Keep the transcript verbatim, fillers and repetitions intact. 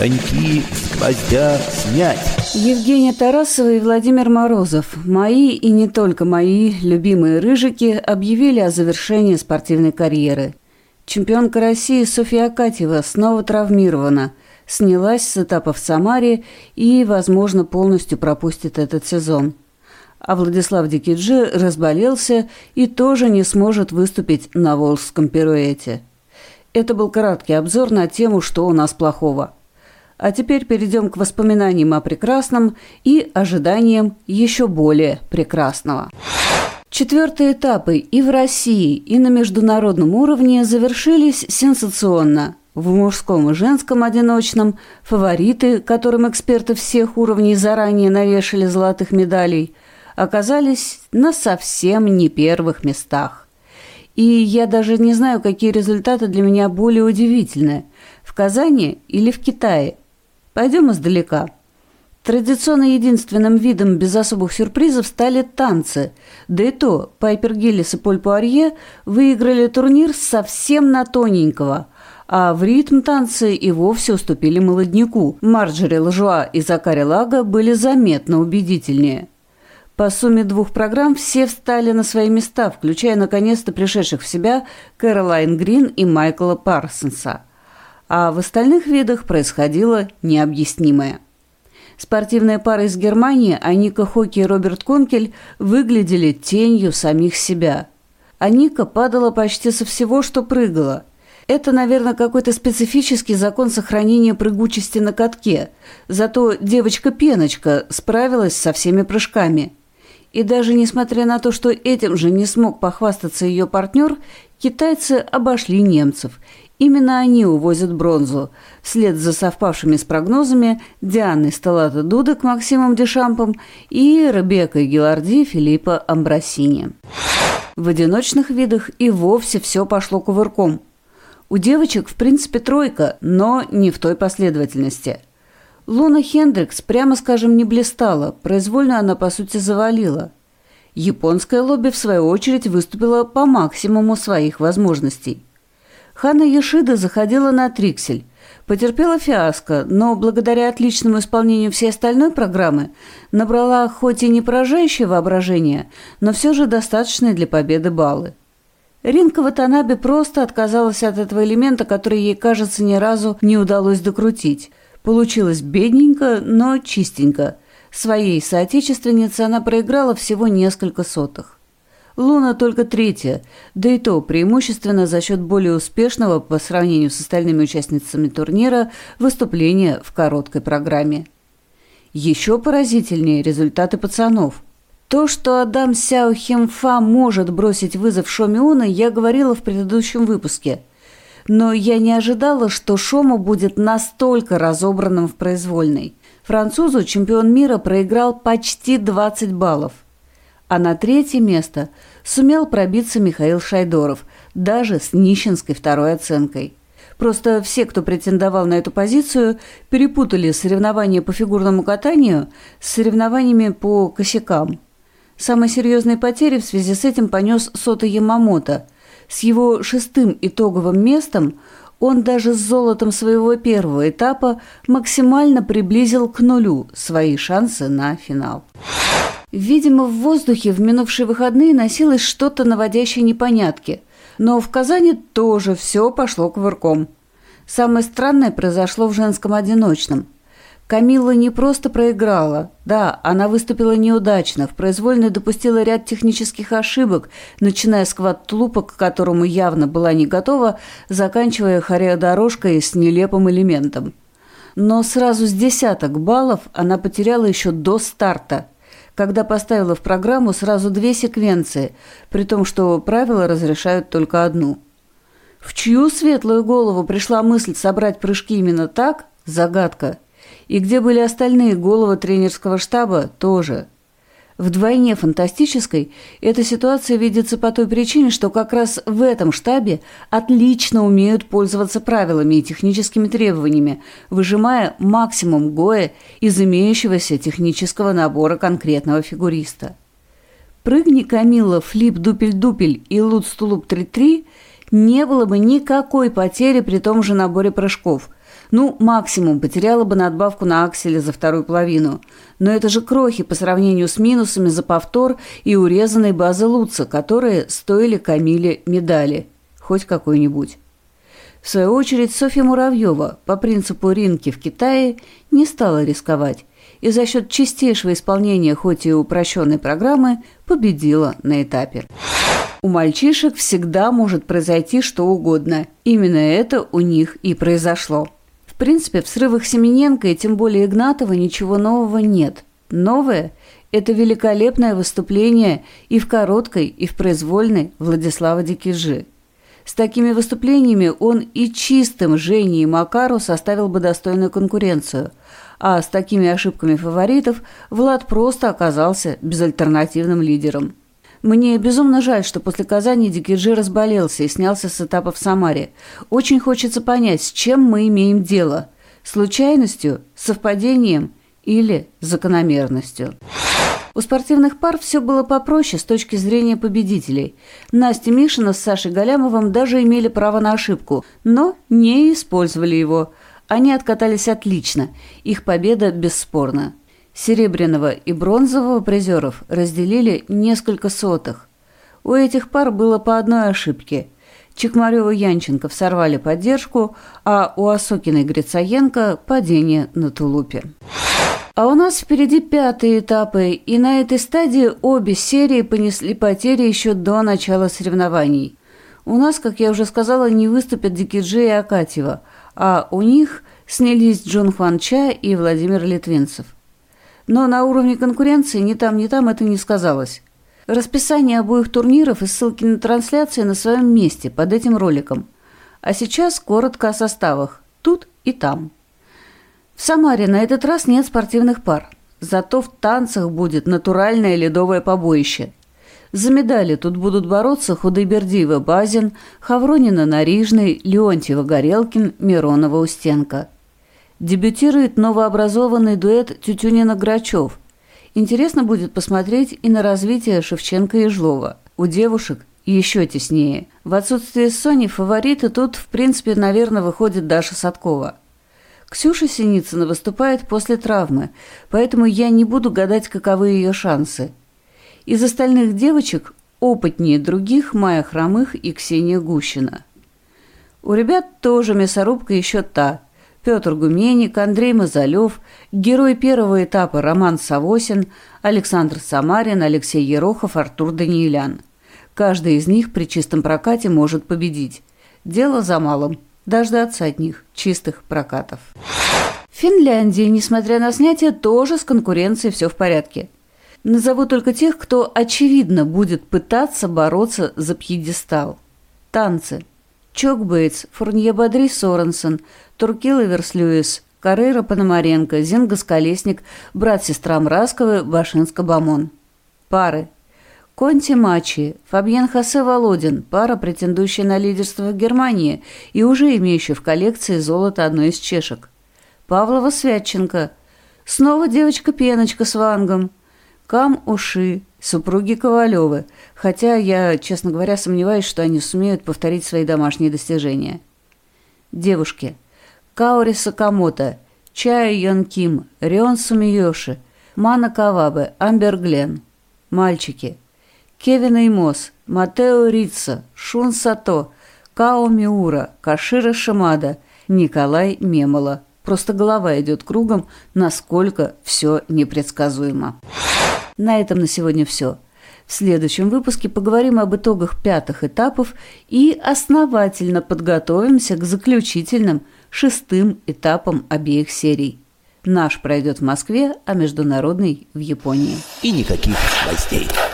коньки с гвоздя снять. Евгения Тарасова и Владимир Морозов, мои и не только мои любимые рыжики, объявили о завершении спортивной карьеры. Чемпионка России Софья Акатьева снова травмирована, снялась с этапа в Самаре и, возможно, полностью пропустит этот сезон. А Владислав Дикиджи разболелся и тоже не сможет выступить на Волжском пируэте. Это был краткий обзор на тему «Что у нас плохого?». А теперь перейдем к воспоминаниям о прекрасном и ожиданиям еще более прекрасного. Четвертые этапы и в России, и на международном уровне завершились сенсационно. В мужском и женском одиночном фавориты, которым эксперты всех уровней заранее навешали золотых медалей, оказались на совсем не первых местах. И я даже не знаю, какие результаты для меня более удивительны – в Казани или в Китае. Пойдем издалека. Традиционно единственным видом без особых сюрпризов стали танцы. Да и то Пайпер Гиллис и Поль Пуарье выиграли турнир совсем на тоненького, а в ритм танцы и вовсе уступили молодняку. Марджори Лажуа и Закари Лага были заметно убедительнее. По сумме двух программ все встали на свои места, включая наконец-то пришедших в себя Кэролайн Грин и Майкла Парсонса. А в остальных видах происходило необъяснимое. Спортивные пары из Германии, Аника Хоки и Роберт Конкель, выглядели тенью самих себя. Аника падала почти со всего, что прыгала. Это, наверное, какой-то специфический закон сохранения прыгучести на катке. Зато девочка-пеночка справилась со всеми прыжками. И даже несмотря на то, что этим же не смог похвастаться ее партнер, китайцы обошли немцев. Именно они увозят бронзу, вслед за совпавшими с прогнозами Дианой Стеллато-Дудек, Максимом Дешампом и Ребеккой Гиларди, Филиппо Амбросини. В одиночных видах и вовсе все пошло кувырком. У девочек, в принципе, тройка, но не в той последовательности. Луна Хендрикс, прямо скажем, не блистала, произвольно она, по сути, завалила. Японское лобби, в свою очередь, выступило по максимуму своих возможностей. Хана Яшида заходила на триксель, потерпела фиаско, но благодаря отличному исполнению всей остальной программы набрала хоть и не поражающее воображение, но все же достаточные для победы баллы. Ринка Ватанаbe просто отказалась от этого элемента, который ей, кажется, ни разу не удалось докрутить. Получилось бедненько, но чистенько. Своей соотечественнице она проиграла всего несколько сотых. Луна только третья, да и то преимущественно за счет более успешного по сравнению с остальными участницами турнира выступления в короткой программе. Еще поразительнее результаты пацанов. То, что Адам Сяо Хемфа может бросить вызов Шоми Уно, я говорила в предыдущем выпуске. Но я не ожидала, что Шома будет настолько разобранным в произвольной. Французу чемпион мира проиграл почти двадцать баллов. А на третье место сумел пробиться Михаил Шайдоров, даже с нищенской второй оценкой. Просто все, кто претендовал на эту позицию, перепутали соревнования по фигурному катанию с соревнованиями по косякам. Самые серьезные потери в связи с этим понес Сото Ямамото. С его шестым итоговым местом он даже с золотом своего первого этапа максимально приблизил к нулю свои шансы на финал. Видимо, в воздухе в минувшие выходные носилось что-то наводящее непонятки, но в Казани тоже все пошло кувырком. Самое странное произошло в женском одиночном. Камилла не просто проиграла. Да, она выступила неудачно, в произвольной допустила ряд технических ошибок, начиная с квад-лупа, к которому явно была не готова, заканчивая хореодорожкой с нелепым элементом. Но сразу с десяток баллов она потеряла еще до старта, когда поставила в программу сразу две секвенции, при том, что правила разрешают только одну. В чью светлую голову пришла мысль собрать прыжки именно так – загадка. И где были остальные головы тренерского штаба – тоже. Вдвойне фантастической эта ситуация видится по той причине, что как раз в этом штабе отлично умеют пользоваться правилами и техническими требованиями, выжимая максимум ГОЭ из имеющегося технического набора конкретного фигуриста. Прыгни Камилла флип-дупель-дупель и луц-тулуп три-три, не было бы никакой потери при том же наборе прыжков. Ну, максимум потеряла бы надбавку на акселе за вторую половину. Но это же крохи по сравнению с минусами за повтор и урезанной базы Луца, которые стоили Камиле медали. Хоть какой-нибудь. В свою очередь, Софья Муравьева по принципу Ринки в Китае не стала рисковать и за счет чистейшего исполнения хоть и упрощенной программы победила на этапе. У мальчишек всегда может произойти что угодно. Именно это у них и произошло. В принципе, в срывах Семененко и тем более Игнатова ничего нового нет. Новое – это великолепное выступление и в короткой, и в произвольной Владислава Дикиджи. С такими выступлениями он и чистым Жене и Макару составил бы достойную конкуренцию, а с такими ошибками фаворитов Влад просто оказался безальтернативным лидером. Мне безумно жаль, что после Казани Дикиджи разболелся и снялся с этапа в Самаре. Очень хочется понять, с чем мы имеем дело – случайностью, совпадением или закономерностью. У спортивных пар все было попроще с точки зрения победителей. Настя Мишина с Сашей Галямовым даже имели право на ошибку, но не использовали его. Они откатались отлично, их победа бесспорна. Серебряного и бронзового призеров разделили несколько сотых. У этих пар было по одной ошибке. Чекмарёва и Янченков сорвали поддержку, а у Осокина и Грицаенко – падение на тулупе. А у нас впереди пятые этапы, и на этой стадии обе серии понесли потери еще до начала соревнований. У нас, как я уже сказала, не выступят Дикиджи и Акатьева, а у них снялись Джун Хван Ча и Владимир Литвинцев. Но на уровне конкуренции ни там, ни там это не сказалось. Расписание обоих турниров и ссылки на трансляции на своем месте под этим роликом. А сейчас коротко о составах. Тут и там. В Самаре на этот раз нет спортивных пар. Зато в танцах будет натуральное ледовое побоище. За медали тут будут бороться Худайбердиева-Базин, Хавронина-Нарижный, Леонтьева-Горелкин, Миронова-Устенко. Дебютирует новообразованный дуэт Тютюнина-Грачев. Интересно будет посмотреть и на развитие Шевченко и Жлова. У девушек еще теснее. В отсутствие Сони фавориты тут, в принципе, наверное, выходит Даша Садкова. Ксюша Синицына выступает после травмы, поэтому я не буду гадать, каковы ее шансы. Из остальных девочек опытнее других Майя Хромых и Ксения Гущина. У ребят тоже мясорубка еще та. Петр Гуменник, Андрей Мазалев, герой первого этапа Роман Савосин, Александр Самарин, Алексей Ерохов, Артур Даниэлян. Каждый из них при чистом прокате может победить. Дело за малым. Дождаться от них чистых прокатов. В Финляндии, несмотря на снятие, тоже с конкуренцией все в порядке. Назову только тех, кто, очевидно, будет пытаться бороться за пьедестал. Танцы. Чок Бейтс, Фурнье Бадри Соренсен, Туркил Иверс Льюис, Карейра Пономаренко, Зингас Колесник, брат-сестра Мрасковы, Башинска Бамон. Пары. Конти Мачи, Фабьен Хосе Володин, пара, претендующая на лидерство в Германии и уже имеющая в коллекции золото одной из чешек. Павлова Святченко, снова девочка-пеночка с вангом. Кам Уши, супруги Ковалевы, хотя я, честно говоря, сомневаюсь, что они сумеют повторить свои домашние достижения. Девушки. Каори Сакамото, Чая Йон Ким, Рион Сумиёши, Мана Кавабе, Амбер Глен. Мальчики. Кевин Эймос, Матео Рица, Шун Сато, Као Миура, Кашира Шимада, Николай Мемола. Просто голова идет кругом, насколько все непредсказуемо. На этом на сегодня все. В следующем выпуске поговорим об итогах пятых этапов и основательно подготовимся к заключительным шестым этапам обеих серий. Наш пройдет в Москве, а международный в Японии. И никаких гостей.